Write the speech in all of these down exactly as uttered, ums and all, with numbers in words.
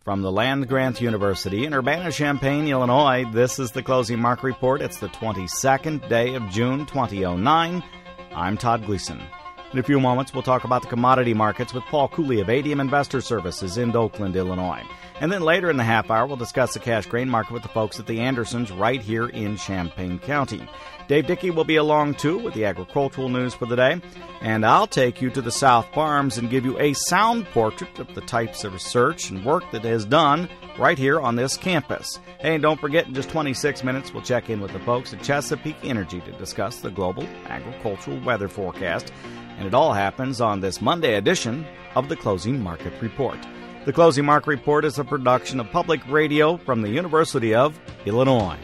From the land-grant University in Urbana-Champaign, Illinois, this is the Closing Market Report. It's the twenty-second day of June, twenty oh nine. I'm Todd Gleason. In a few moments, we'll talk about the commodity markets with Paul Cooley of A D M Investor Services in Oakland, Illinois. And then later in the half hour, we'll discuss the cash grain market with the folks at the Andersons right here in Champaign County. Dave Dickey will be along, too, with the agricultural news for the day. And I'll take you to the South Farms and give you a sound portrait of the types of research and work that is done right here on this campus. Hey, and don't forget, in just twenty-six minutes, we'll check in with the folks at Chesapeake Energy to discuss the global agricultural weather forecast. And it all happens on this Monday edition of the Closing Market Report. The Closing Market Report is a production of Public Radio from the University of Illinois.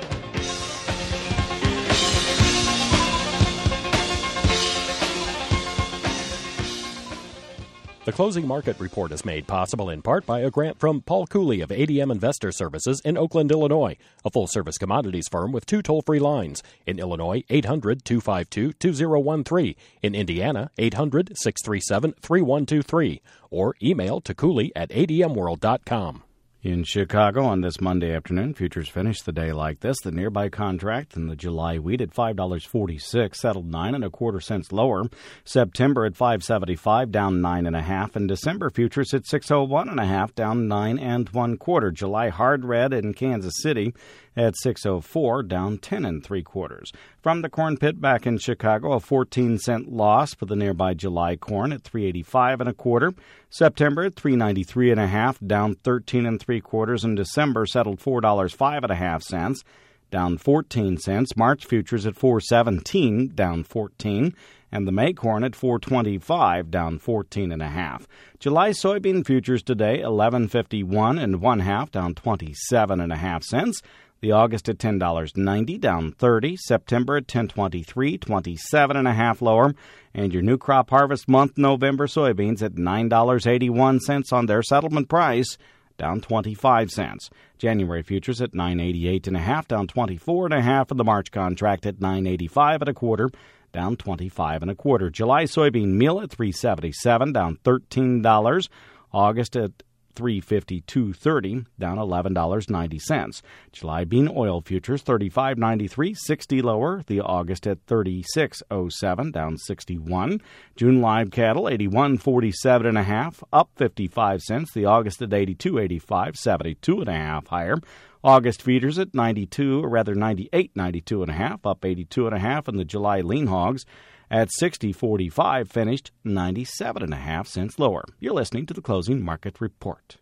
The Closing Market Report is made possible in part by a grant from Paul Cooley of A D M Investor Services in Oakland, Illinois, a full-service commodities firm with two toll-free lines. In Illinois, eight hundred, two five two, two zero one three. In Indiana, eight hundred, six three seven, three one two three. Or email to Cooley at A D M world dot com. In Chicago on this Monday afternoon, futures finished the day like this. The nearby contract in the July wheat at five dollars and forty-six cents, settled nine and a quarter cents lower. September at five seventy-five, down nine and a half. And December futures at six oh one and a half, down nine and one quarter. July hard red in Kansas City at six oh four, down ten and three quarters. From the corn pit back in Chicago, a fourteen cent loss for the nearby July corn at three eighty-five and a quarter. September at three ninety-three and a half, down thirteen and three quarters, and December settled four dollars and five and a half cents, down fourteen cents. March futures at four seventeen, down fourteen, and the May corn at four twenty-five, down fourteen and a half. July soybean futures today eleven fifty-one and one half, down twenty-seven and a half cents. The August at ten dollars and ninety cents, down thirty. September at ten twenty-three, twenty-seven and a half lower. And your new crop harvest month November soybeans at nine dollars and eighty-one cents on their settlement price, down twenty-five cents. January futures at nine eighty-eight and a half, down twenty-four and a half, and the March contract at nine eighty-five and a quarter, down twenty-five and a quarter. July soybean meal at three seventy-seven, down thirteen dollars. August at three fifty-two thirty, down eleven dollars and ninety cents. July bean oil futures thirty-five ninety-three, sixty lower. The August at thirty-six oh seven, down sixty-one. June live cattle eighty-one forty-seven and a half, up fifty-five cents. The August at eighty-two eighty-five, seventy-two and a half higher. August feeders at ninety-two, or rather ninety-eight ninety-two and a half, up eighty-two and a half, and the July lean hogs at sixty forty-five, finished ninety-seven and a half cents lower. You're listening to the Closing Market Report.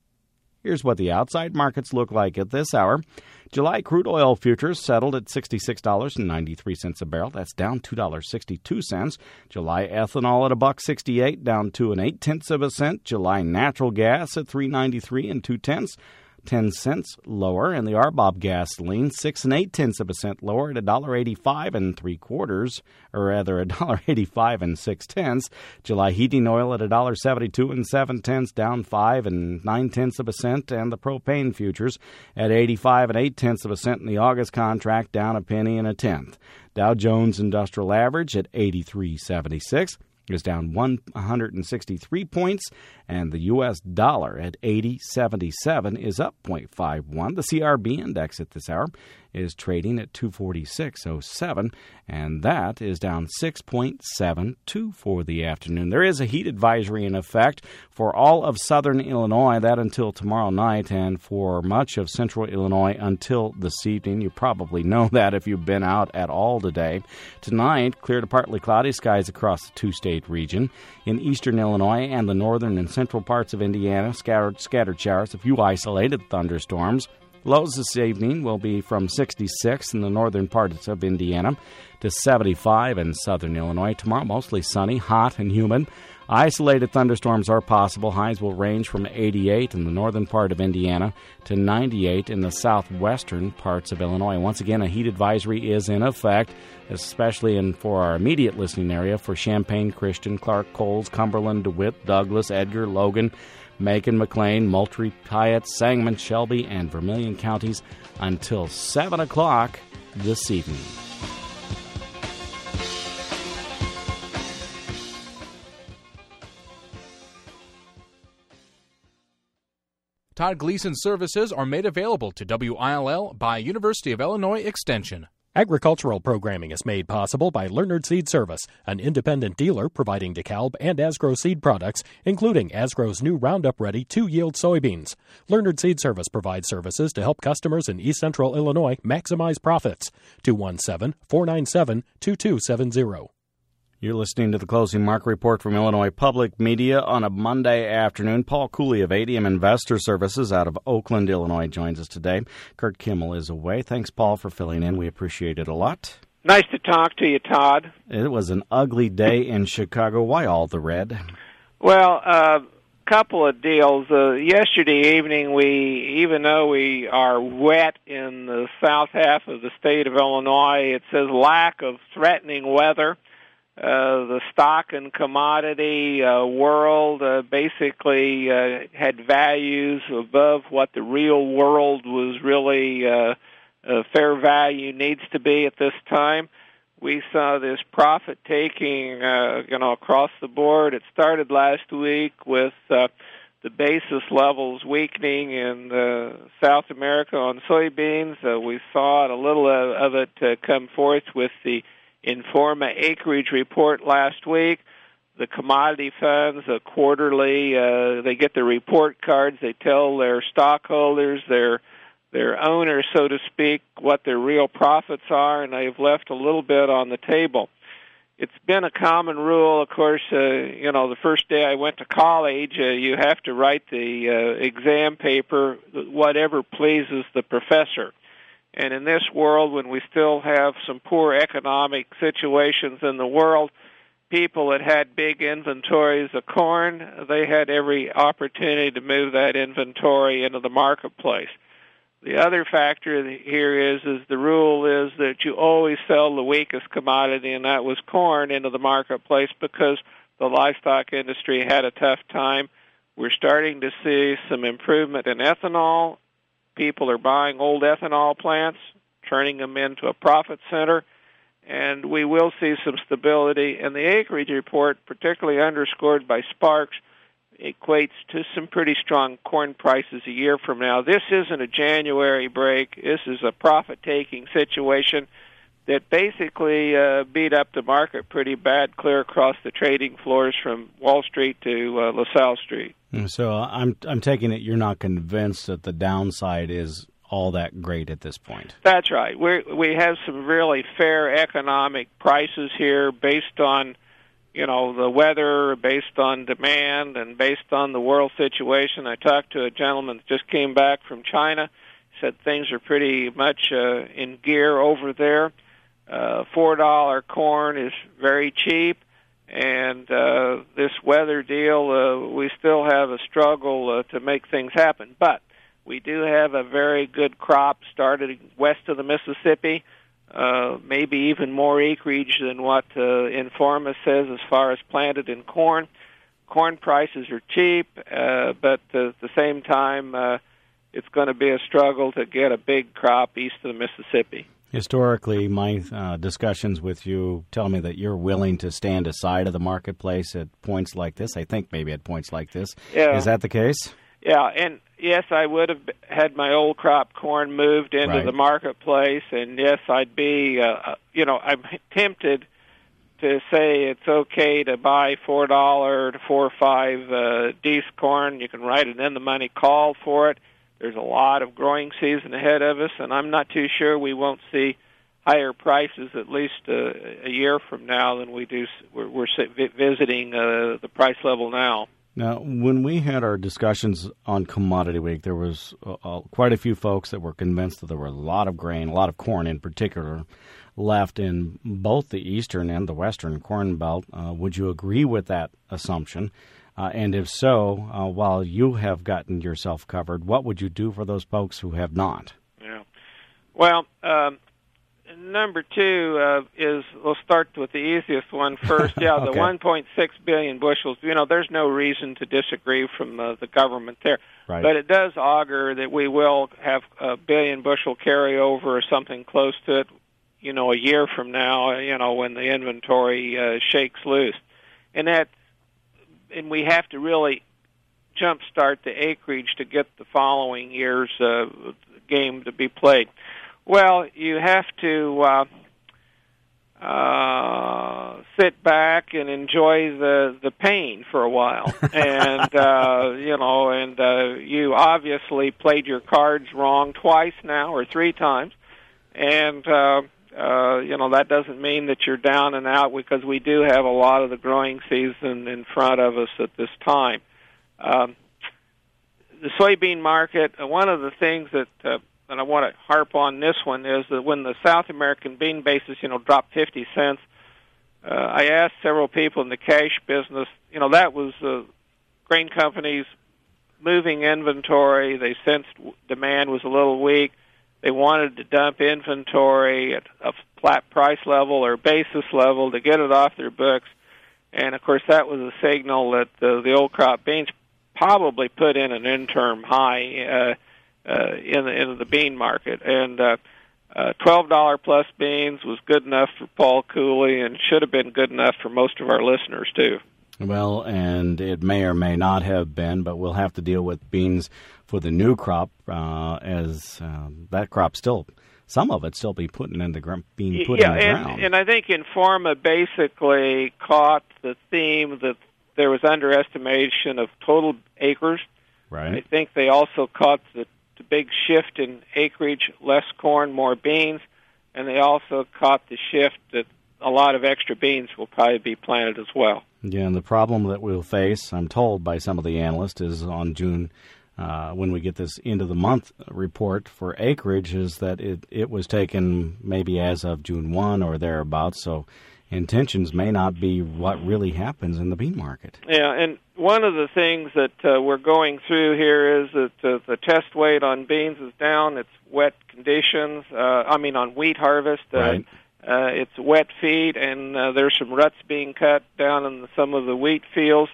Here's what the outside markets look like at this hour. July crude oil futures settled at sixty-six dollars and ninety-three cents a barrel. That's down two dollars and sixty-two cents. July ethanol at a buck sixty-eight, down two and eight tenths of a cent. July natural gas at three ninety-three and two tenths. ten cents lower, and the R B O B gasoline six and eight tenths of a cent lower at a dollar eighty-five and three quarters, or rather a dollar eighty-five and six tenths. July heating oil at a dollar seventy-two and seven tenths, down five and nine tenths of a cent, and the propane futures at eighty-five and eight tenths of a cent in the August contract, down a penny and a tenth. Dow Jones Industrial Average at eighty-three seventy-six. is down one hundred sixty-three points, and the U S dollar at eighty seventy-seven is up zero point five one. The C R B index at this hour is trading at two forty-six oh seven, and that is down six point seven two for the afternoon. There is a heat advisory in effect for all of southern Illinois, that until tomorrow night, and for much of central Illinois until this evening. You probably know that if you've been out at all today. Tonight, clear to partly cloudy skies across the two-state region. In eastern Illinois and the northern and central parts of Indiana, scattered, scattered showers, a few isolated thunderstorms. Lows this evening will be from sixty-six in the northern parts of Indiana to seventy-five in southern Illinois. Tomorrow, mostly sunny, hot, and humid. Isolated thunderstorms are possible. Highs will range from eighty-eight in the northern part of Indiana to ninety-eight in the southwestern parts of Illinois. Once again, a heat advisory is in effect, especially in for our immediate listening area for Champaign, Christian, Clark, Coles, Cumberland, DeWitt, Douglas, Edgar, Logan, Macon, McLean, Moultrie, Piatt, Sangamon, Shelby, and Vermilion counties until seven o'clock this evening. Todd Gleason services are made available to W I L L by University of Illinois Extension. Agricultural programming is made possible by Leonard Seed Service, an independent dealer providing DeKalb and Asgrow seed products, including Asgrow's new Roundup Ready two-yield soybeans. Leonard Seed Service provides services to help customers in East Central Illinois maximize profits. two one seven, four nine seven, two two seven zero. You're listening to the Closing Market Report from Illinois Public Media on a Monday afternoon. Paul Cooley of A D M Investor Services out of Oakland, Illinois, joins us today. Kurt Kimmel is away. Thanks, Paul, for filling in. We appreciate it a lot. Nice to talk to you, Todd. It was an ugly day in Chicago. Why all the red? Well, a uh, couple of deals. Uh, yesterday evening, we, even though we are wet in the south half of the state of Illinois, it says lack of threatening weather. Uh, the stock and commodity uh, world uh, basically uh, had values above what the real world was really uh, uh, fair value needs to be at this time. We saw this profit taking, uh, you know, across the board. It started last week with uh, the basis levels weakening in uh, South America on soybeans. Uh, we saw it, a little of it uh, come forth with the Informa acreage report last week. The commodity funds, uh, quarterly, uh, they get the report cards. They tell their stockholders, their their owners, so to speak, what their real profits are, and they've left a little bit on the table. It's been a common rule, of course, uh, you know, the first day I went to college, uh, you have to write the uh, exam paper, whatever pleases the professor. And in this world, when we still have some poor economic situations in the world, people that had big inventories of corn, they had every opportunity to move that inventory into the marketplace. The other factor here is, is the rule is that you always sell the weakest commodity, and that was corn, into the marketplace because the livestock industry had a tough time. We're starting to see some improvement in ethanol. People are buying old ethanol plants, turning them into a profit center, and we will see some stability. And the acreage report, particularly underscored by Sparks, equates to some pretty strong corn prices a year from now. This isn't a January break. This is a profit-taking situation that basically uh, beat up the market pretty bad clear across the trading floors from Wall Street to uh, LaSalle Street. So I'm I'm taking it you're not convinced that the downside is all that great at this point. That's right. We we have some really fair economic prices here based on, you know, the weather, based on demand, and based on the world situation. I talked to a gentleman that just came back from China. He said things are pretty much uh, in gear over there. Uh, four dollar corn is very cheap. And uh, this weather deal, uh, we still have a struggle uh, to make things happen. But we do have a very good crop started west of the Mississippi, uh, maybe even more acreage than what uh, Informa says as far as planted in corn. Corn prices are cheap, uh, but at the same time, uh, it's going to be a struggle to get a big crop east of the Mississippi. Historically, my uh, discussions with you tell me that you're willing to stand aside of the marketplace at points like this. I think maybe at points like this. Yeah. Is that the case? Yeah, and yes, I would have had my old crop corn moved into right. the marketplace, and yes, I'd be, uh, you know, I'm tempted to say it's okay to buy four dollars to four or five uh, Dees corn. You can write an in-the-money call for it. There's a lot of growing season ahead of us, and I'm not too sure we won't see higher prices at least uh, a year from now than we do. We're, we're visiting uh, the price level now. Now, when we had our discussions on Commodity Week, there was uh, uh, quite a few folks that were convinced that there were a lot of grain, a lot of corn in particular, left in both the eastern and the western corn belt. Uh, would you agree with that assumption? Uh, and if so, uh, while you have gotten yourself covered, what would you do for those folks who have not? Yeah. Well, um, number two uh, is, we'll start with the easiest one first. Yeah, okay. The one point six billion bushels, you know, there's no reason to disagree from uh, the government there. Right. But it does augur that we will have a billion bushel carryover or something close to it, you know, a year from now, you know, when the inventory uh, shakes loose. And that, and we have to really jumpstart the acreage to get the following year's uh, game to be played? Well, you have to uh, uh, sit back and enjoy the, the pain for a while. and, uh, you know, and uh, you obviously played your cards wrong twice now or three times. And, uh, uh, you know, that doesn't mean that you're down and out because we do have a lot of the growing season in front of us at this time. Um, the soybean market, uh, one of the things that, uh, and I want to harp on this one, is that when the South American bean basis, you know, dropped fifty cents, uh, I asked several people in the cash business, you know, that was uh, grain companies moving inventory. They sensed demand was a little weak. They wanted to dump inventory at a flat price level or basis level to get it off their books. And, of course, that was a signal that uh, the old crop beans probably put in an interim high uh, uh, in, the, in the bean market. And uh, uh, twelve dollars plus beans was good enough for Paul Cooley and should have been good enough for most of our listeners, too. Well, and it may or may not have been, but we'll have to deal with beans for the new crop, uh, as uh, that crop still, some of it still be putting in the gr- being put yeah, in the and, ground. and I think Informa basically caught the theme that there was underestimation of total acres. Right. I think they also caught the, the big shift in acreage, less corn, more beans, and they also caught the shift that a lot of extra beans will probably be planted as well. Yeah, and the problem that we'll face, I'm told by some of the analysts, is on June, uh, when we get this end of the month report for acreage, is that it, it was taken maybe as of June first or thereabouts, so intentions may not be what really happens in the bean market. Yeah, and one of the things that uh, we're going through here is that uh, the test weight on beans is down. It's wet conditions, uh, I mean on wheat harvest. Uh, right. Uh, it's wet feed, and uh, there's some ruts being cut down in some of the wheat fields.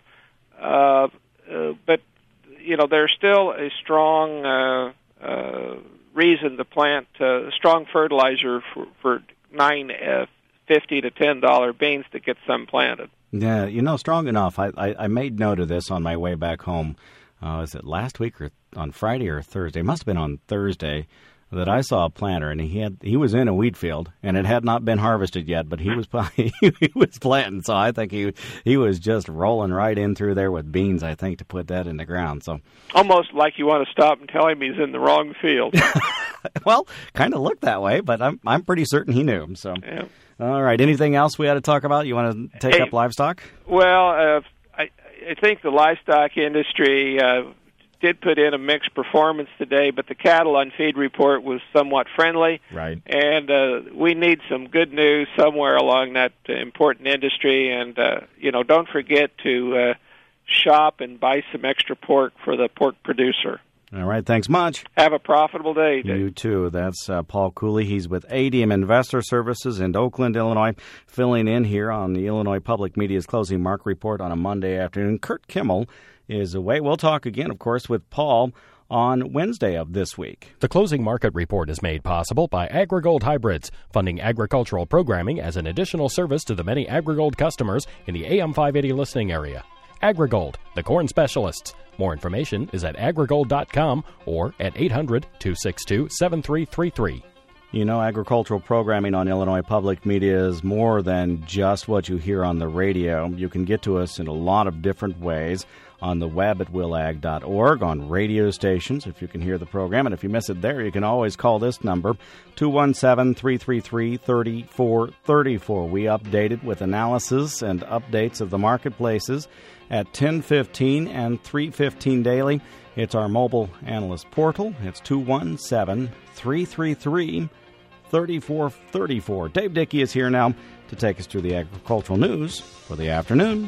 Uh, uh, but, you know, there's still a strong uh, uh, reason to plant uh, strong fertilizer for, for nine uh, fifty to ten dollar beans to get some planted. Yeah, you know, strong enough. I, I, I made note of this on my way back home. Uh, was it last week or on Friday or Thursday? It must have been on Thursday. That I saw a planter, and he had he was in a wheat field, and it had not been harvested yet, but he was he was planting, so I think he he was just rolling right in through there with beans, I think, to put that in the ground. So almost like you want to stop and tell him he's in the wrong field. Well, kind of looked that way, but I'm I'm pretty certain he knew. So, yeah. All right, anything else we ought to talk about? You want to take hey, up livestock? Well, uh, I I think the livestock industry Uh, did put in a mixed performance today, but the cattle on feed report was somewhat friendly. Right. And uh, we need some good news somewhere along that uh, important industry. And, uh, you know, don't forget to uh, shop and buy some extra pork for the pork producer. All right, thanks much. Have a profitable day, Dave. You too. That's uh, Paul Cooley. He's with A D M Investor Services in Oakland, Illinois, filling in here on the Illinois Public Media's Closing Market Report on a Monday afternoon. Kurt Kimmel is away. We'll talk again, of course, with Paul on Wednesday of this week. The Closing Market Report is made possible by AgriGold Hybrids, funding agricultural programming as an additional service to the many AgriGold customers in the A M five eighty listening area. AgriGold, the corn specialists. More information is at agrigold dot com or at eight hundred, two six two, seven three three three. You know, agricultural programming on Illinois Public Media is more than just what you hear on the radio. You can get to us in a lot of different ways on the web at willag dot org, on radio stations, if you can hear the program. And if you miss it there, you can always call this number, two one seven, three three three, three four three four. We update it with analysis and updates of the marketplaces at ten fifteen and three fifteen daily. It's our mobile analyst portal. It's two one seven, three three three, three four three four. Dave Dickey is here now to take us through the agricultural news for the afternoon.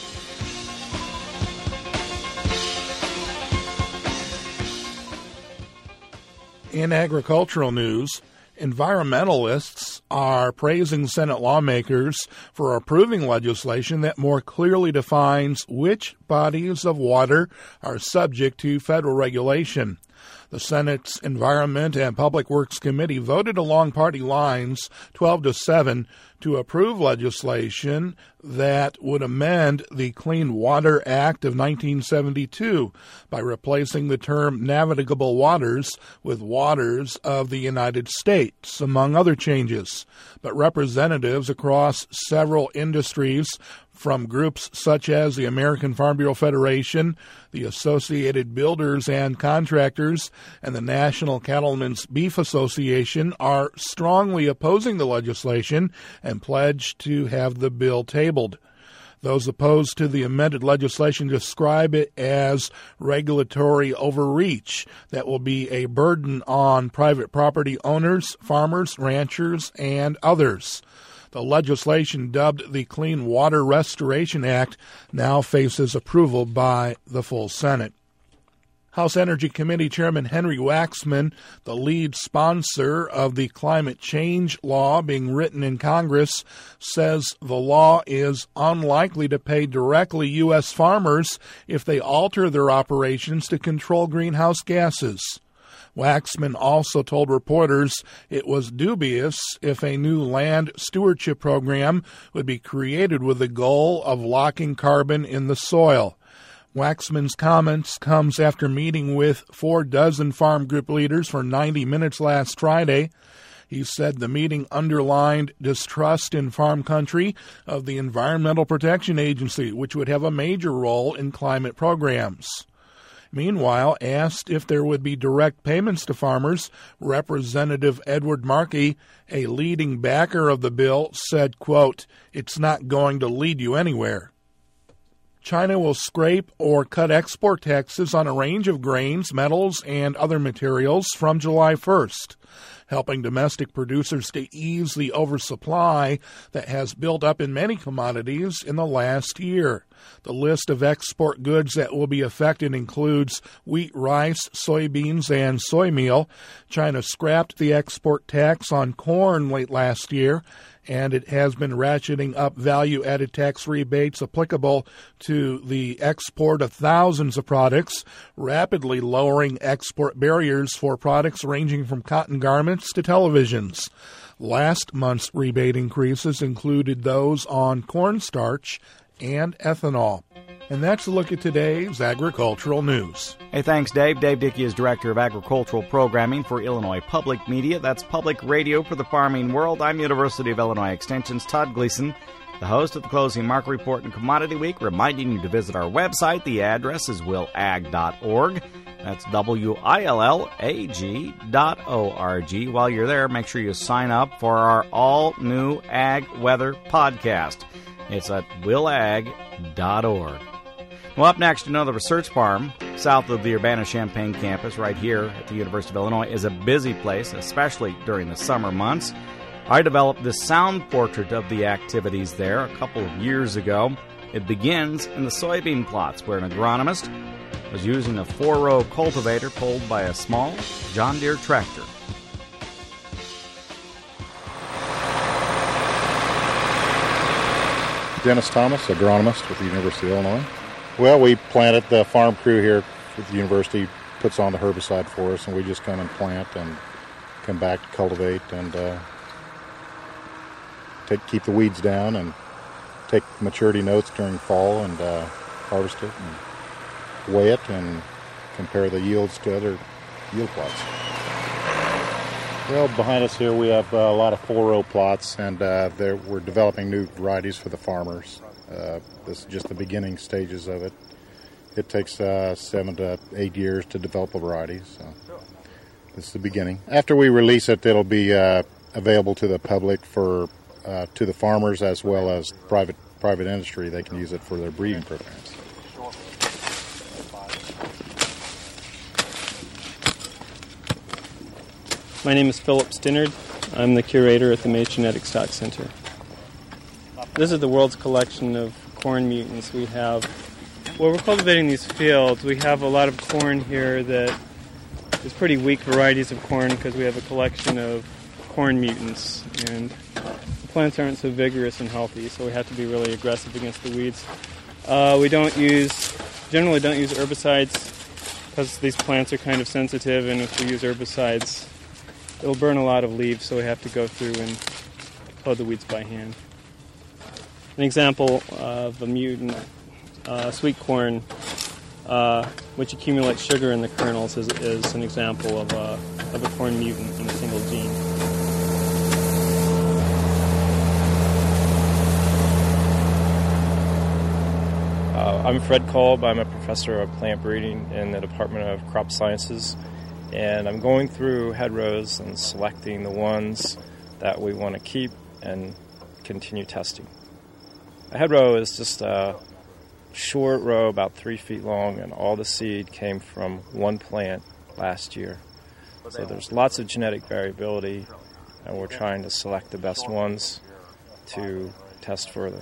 In agricultural news, environmentalists are praising Senate lawmakers for approving legislation that more clearly defines which bodies of water are subject to federal regulation. The Senate's Environment and Public Works Committee voted along party lines twelve to seven to approve legislation that would amend the Clean Water Act of nineteen seventy-two by replacing the term navigable waters with waters of the United States, among other changes. But representatives across several industries, from groups such as the American Farm Bureau Federation, the Associated Builders and Contractors, and the National Cattlemen's Beef Association, are strongly opposing the legislation and pledged to have the bill tabled. Those opposed to the amended legislation describe it as regulatory overreach that will be a burden on private property owners, farmers, ranchers, and others. The legislation, dubbed the Clean Water Restoration Act, now faces approval by the full Senate. House Energy Committee Chairman Henry Waxman, the lead sponsor of the climate change law being written in Congress, says the law is unlikely to pay directly U S farmers if they alter their operations to control greenhouse gases. Waxman also told reporters it was dubious if a new land stewardship program would be created with the goal of locking carbon in the soil. Waxman's comments comes after meeting with four dozen farm group leaders for ninety minutes last Friday. He said the meeting underlined distrust in farm country of the Environmental Protection Agency, which would have a major role in climate programs. Meanwhile, asked if there would be direct payments to farmers, Representative Edward Markey, a leading backer of the bill, said, quote, "It's not going to lead you anywhere." China will scrape or cut export taxes on a range of grains, metals, and other materials from July first, helping domestic producers to ease the oversupply that has built up in many commodities in the last year. The list of export goods that will be affected includes wheat, rice, soybeans, and soy meal. China scrapped the export tax on corn late last year, and it has been ratcheting up value-added tax rebates applicable to the export of thousands of products, rapidly lowering export barriers for products ranging from cotton garments to televisions. Last month's rebate increases included those on cornstarch and ethanol. And that's a look at today's agricultural news. Hey, thanks, Dave. Dave Dickey is Director of Agricultural Programming for Illinois Public Media. That's public radio for the farming world. I'm University of Illinois Extension's Todd Gleason, the host of the Closing Market Report and Commodity Week, reminding you to visit our website. The address is will ag dot org. That's W I L L A G dot O R G. While you're there, make sure you sign up for our all-new Ag Weather podcast. It's at will ag dot org. Well, up next, another research farm south of the Urbana-Champaign campus right here at the University of Illinois is a busy place, especially during the summer months. I developed this sound portrait of the activities there a couple of years ago. It begins in the soybean plots where an agronomist was using a four-row cultivator pulled by a small John Deere tractor. Dennis Thomas, agronomist with the University of Illinois. Well, we planted, the farm crew here at the university puts on the herbicide for us, and we just come and plant and come back to cultivate and uh, take keep the weeds down and take maturity notes during fall and uh, harvest it and weigh it and compare the yields to other yield plots. Well, behind us here we have uh, a lot of four-row plots, and uh, we're developing new varieties for the farmers. Uh, this is just the beginning stages of it. It takes uh, seven to eight years to develop a variety, so this is the beginning. After we release it, it'll be uh, available to the public, for uh, to the farmers as well as private private industry. They can use it for their breeding programs. My name is Philip Stinnard. I'm the curator at the Maize Genetic Stock Center. This is the world's collection of corn mutants we have. While we're cultivating these fields, we have a lot of corn here that is pretty weak varieties of corn because we have a collection of corn mutants, and the plants aren't so vigorous and healthy, so we have to be really aggressive against the weeds. Uh, we don't use, generally don't use herbicides because these plants are kind of sensitive, and if we use herbicides, it'll burn a lot of leaves, so we have to go through and clone the weeds by hand. An example of a mutant, uh, sweet corn, uh, which accumulates sugar in the kernels, is, is an example of a, of a corn mutant in a single gene. Uh, I'm Fred Kolb. I'm a professor of plant breeding in the Department of Crop Sciences, and I'm going through hedgerows and selecting the ones that we want to keep and continue testing. A hedgerow is just a short row about three feet long, and all the seed came from one plant last year. So there's lots of genetic variability, and we're trying to select the best ones to test further.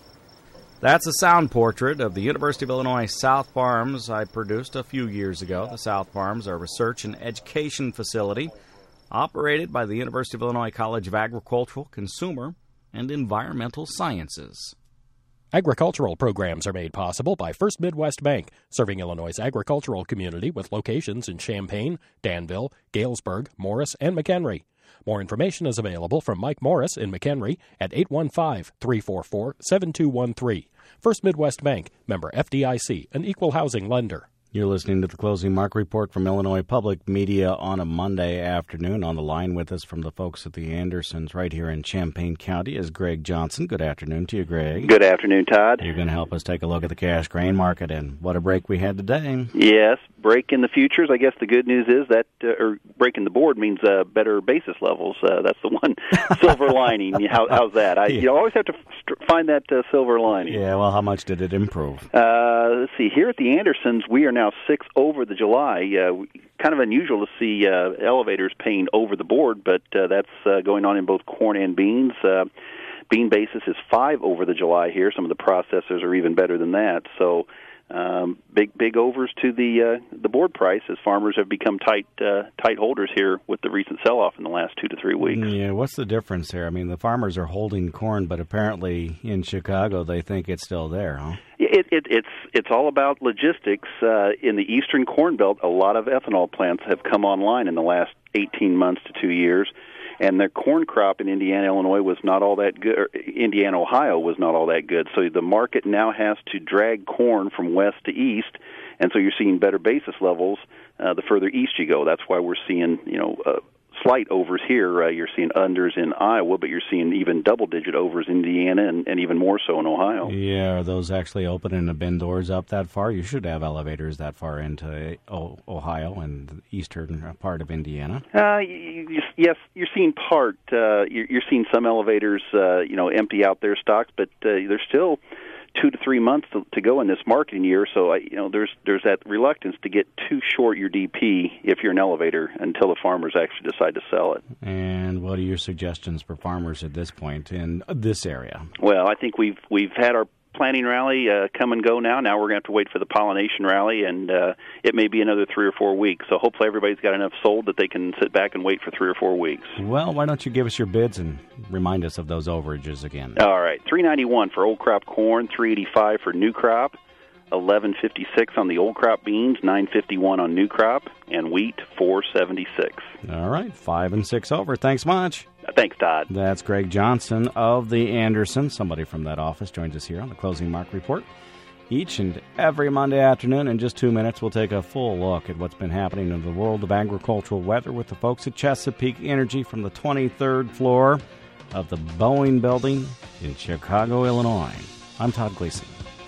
That's a sound portrait of the University of Illinois South Farms I produced a few years ago. The South Farms are a research and education facility operated by the University of Illinois College of Agricultural, Consumer, and Environmental Sciences. Agricultural programs are made possible by First Midwest Bank, serving Illinois' agricultural community with locations in Champaign, Danville, Galesburg, Morris, and McHenry. More information is available from Mike Morris in McHenry at eight one five, three four four, seven two one three. First Midwest Bank, member F D I C, an equal housing lender. You're listening to the Closing Mark Report from Illinois Public Media on a Monday afternoon. On the line with us from the folks at the Andersons right here in Champaign County is Greg Johnson. Good afternoon to you, Greg. Good afternoon, Todd. You're going to help us take a look at the cash grain market, and what a break we had today. Yes, break in the futures. I guess the good news is that, uh, or break in the board means uh, better basis levels. Uh, that's the one silver lining. How, how's that? I, you always have to f- find that uh, silver lining. Yeah, well, how much did it improve? Uh, let's see. Here at the Andersons, we are now six over the July. Uh, kind of unusual to see uh, elevators paying over the board, but uh, that's uh, going on in both corn and beans. Uh, bean basis is five over the July here. Some of the processors are even better than that. So um, big big overs to the uh, the board price as farmers have become tight uh, tight holders here with the recent sell-off in the last two to three weeks. Yeah, what's the difference here? I mean, the farmers are holding corn, but apparently in Chicago they think it's still there, huh? It, it, it's it's all about logistics. Uh, in the eastern Corn Belt, a lot of ethanol plants have come online in the last eighteen months to two years, and the corn crop in Indiana, Illinois was not all that good. Or Indiana, Ohio was not all that good. So the market now has to drag corn from west to east, and so you're seeing better basis levels uh, the further east you go. That's why we're seeing, you know, uh, slight overs here. Uh, you're seeing unders in Iowa, but you're seeing even double-digit overs in Indiana and, and even more so in Ohio. Yeah, are those actually open and the bin doors up that far? You should have elevators that far into Ohio and the eastern part of Indiana. Uh, you, you, yes, you're seeing part. Uh, you're, you're seeing some elevators, uh, you know, empty out their stocks, but uh, there's still two to three months to, to go in this marketing year, so I, you know there's there's that reluctance to get too short your D P if you're an elevator until the farmers actually decide to sell it. And what are your suggestions for farmers at this point in this area? Well, I think we've we've had our planting rally uh, come and go now. Now we're going to have to wait for the pollination rally, and uh, it may be another three or four weeks. So hopefully everybody's got enough sold that they can sit back and wait for three or four weeks. Well, why don't you give us your bids and remind us of those overages again? All right, three ninety-one for old crop corn, three eighty-five for new crop, eleven fifty-six on the old crop beans, nine fifty-one on new crop, and wheat four seventy-six. All right, five and six over. Thanks much. Thanks, Todd. That's Greg Johnson of the Andersons. Somebody from that office joins us here on the Closing Mark Report. Each and every Monday afternoon, in just two minutes, we'll take a full look at what's been happening in the world of agricultural weather with the folks at Chesapeake Energy from the twenty-third floor of the Boeing Building in Chicago, Illinois. I'm Todd Gleason.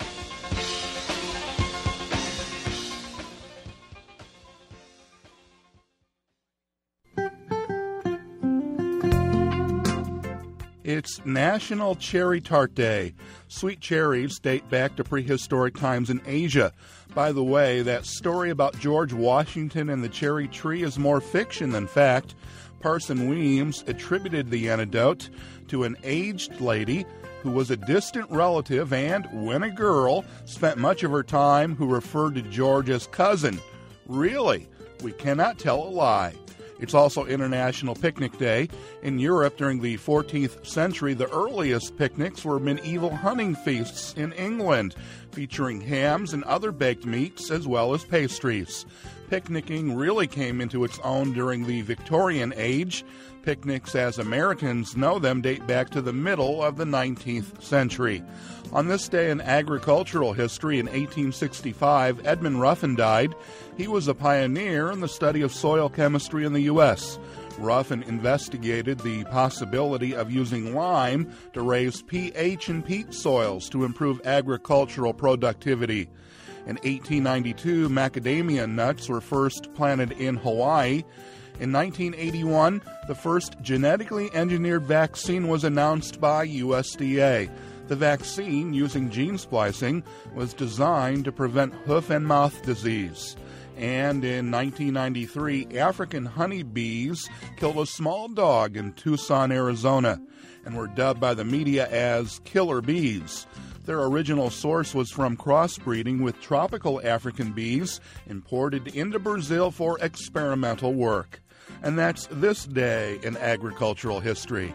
It's National Cherry Tart Day. Sweet cherries date back to prehistoric times in Asia. By the way, that story about George Washington and the cherry tree is more fiction than fact. Parson Weems attributed the anecdote to an aged lady who was a distant relative and, when a girl, spent much of her time who referred to George as cousin. Really? We cannot tell a lie. It's also International Picnic Day. In Europe during the fourteenth century, the earliest picnics were medieval hunting feasts in England. featuring hams and other baked meats as well as pastries. Picnicking really came into its own during the Victorian age. Picnics, as Americans know them, date back to the middle of the nineteenth century. On this day in agricultural history in eighteen sixty-five, Edmund Ruffin died. He was a pioneer in the study of soil chemistry in the U S Ruffin investigated the possibility of using lime to raise pH in peat soils to improve agricultural productivity. In eighteen ninety-two, macadamia nuts were first planted in Hawaii. In nineteen eighty-one, the first genetically engineered vaccine was announced by U S D A. The vaccine, using gene splicing, was designed to prevent hoof and mouth disease. And in nineteen ninety-three, African honeybees killed a small dog in Tucson, Arizona, and were dubbed by the media as killer bees. Their original source was from crossbreeding with tropical African bees imported into Brazil for experimental work. And that's this day in agricultural history.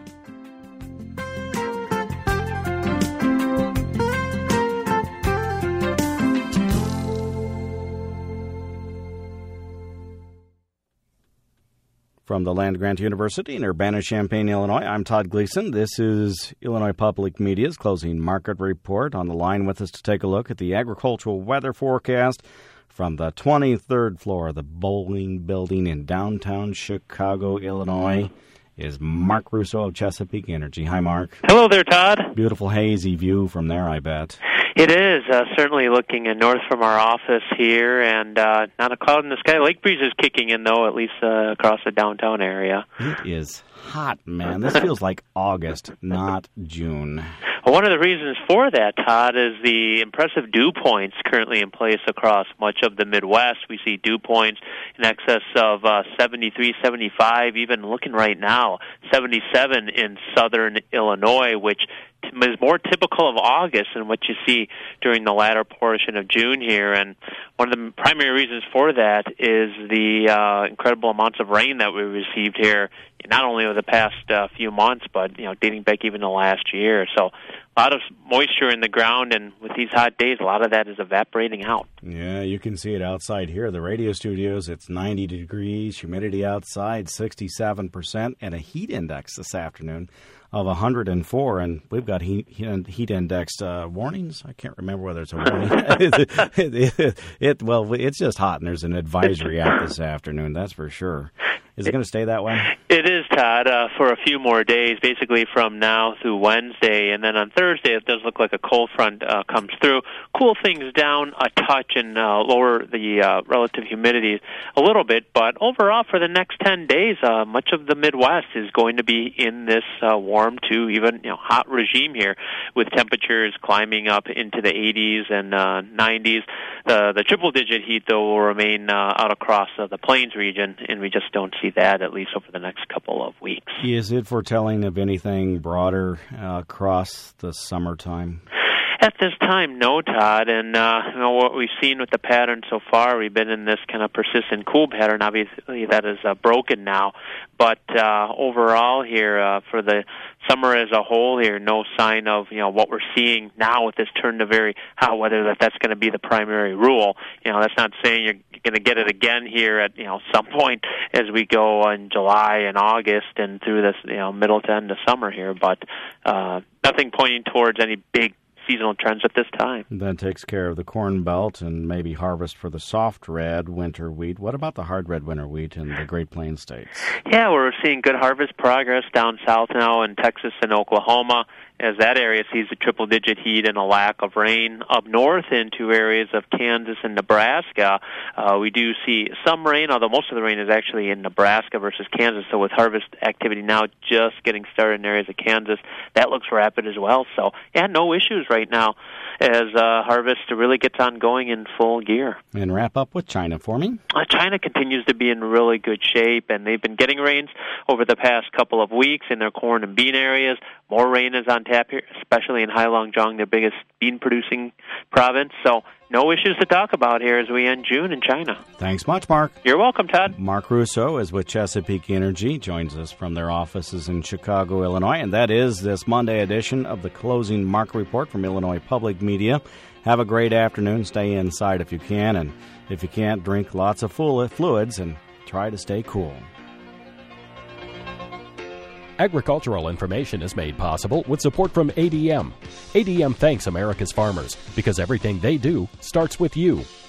From the land-grant University in Urbana-Champaign, Illinois, I'm Todd Gleason. This is Illinois Public Media's Closing Market Report. On the line with us to take a look at the agricultural weather forecast from the twenty-third floor of the Bowling Building in downtown Chicago, Illinois, is Mark Russo of Chesapeake Energy. Hi, Mark. Hello there, Todd. Beautiful hazy view from there, I bet. It is, uh, certainly looking uh, north from our office here, and uh, not a cloud in the sky. Lake breeze is kicking in, though, at least uh, across the downtown area. It is hot, man. This feels like August, not June. Well, one of the reasons for that, Todd, is the impressive dew points currently in place across much of the Midwest. We see dew points in excess of uh, seventy-three, seventy-five, even looking right now, seventy-seven in southern Illinois, which is more typical of August than what you see during the latter portion of June here. And one of the primary reasons for that is the uh, incredible amounts of rain that we received here, not only over the past uh, few months, but you know, dating back even to last year. So a lot of moisture in the ground, and with these hot days, a lot of that is evaporating out. Yeah, you can see it outside here. The radio studios, it's ninety degrees, humidity outside sixty-seven percent, and a heat index this afternoon of one hundred four, and we've got heat, heat indexed uh, warnings. I can't remember whether it's a warning. it, it, it, it, well, it's just hot, and there's an advisory out this afternoon, that's for sure. Is it going to stay that way? It is, Todd, uh, for a few more days, basically from now through Wednesday. And then on Thursday, it does look like a cold front uh, comes through. Cool things down a touch and uh, lower the uh, relative humidity a little bit. But overall, for the next ten days, uh, much of the Midwest is going to be in this uh, warm to even you know hot regime here, with temperatures climbing up into the eighties and uh, nineties. The, the triple-digit heat, though, will remain uh, out across uh, the Plains region, and we just don't see that at least over the next couple of weeks. Is it foretelling of anything broader uh, across the summertime? At this time, no, Todd. And uh, you know what we've seen with the pattern so far, we've been in this kind of persistent cool pattern. Obviously, that is uh, broken now. But uh, overall here, uh, for the summer as a whole here, no sign of you know what we're seeing now with this turn to very hot weather, that that's going to be the primary rule. You know, that's not saying you're going to get it again here at you know some point as we go in July and August and through this you know middle to end of summer here. But uh, nothing pointing towards any big seasonal trends at this time. That takes care of the corn belt and maybe harvest for the soft red winter wheat. What about the hard red winter wheat in the Great Plains states? Yeah, we're seeing good harvest progress down south now in Texas and Oklahoma, as that area sees a triple-digit heat and a lack of rain. Up north into areas of Kansas and Nebraska, uh, we do see some rain, although most of the rain is actually in Nebraska versus Kansas. So with harvest activity now just getting started in areas of Kansas, that looks rapid as well. So, yeah, no issues right now as uh, harvest really gets on going in full gear. And wrap up with China for me. Uh, China continues to be in really good shape, and they've been getting rains over the past couple of weeks in their corn and bean areas. More rain is on on tap here, especially in Heilongjiang, their biggest bean-producing province. So no issues to talk about here as we end June in China. Thanks much, Mark. You're welcome, Todd. Mark Russo is with Chesapeake Energy, joins us from their offices in Chicago, Illinois, and that is this Monday edition of the Closing Market Report from Illinois Public Media. Have a great afternoon. Stay inside if you can, and if you can't, drink lots of fluids and try to stay cool. Agricultural information is made possible with support from A D M. A D M thanks America's farmers because everything they do starts with you.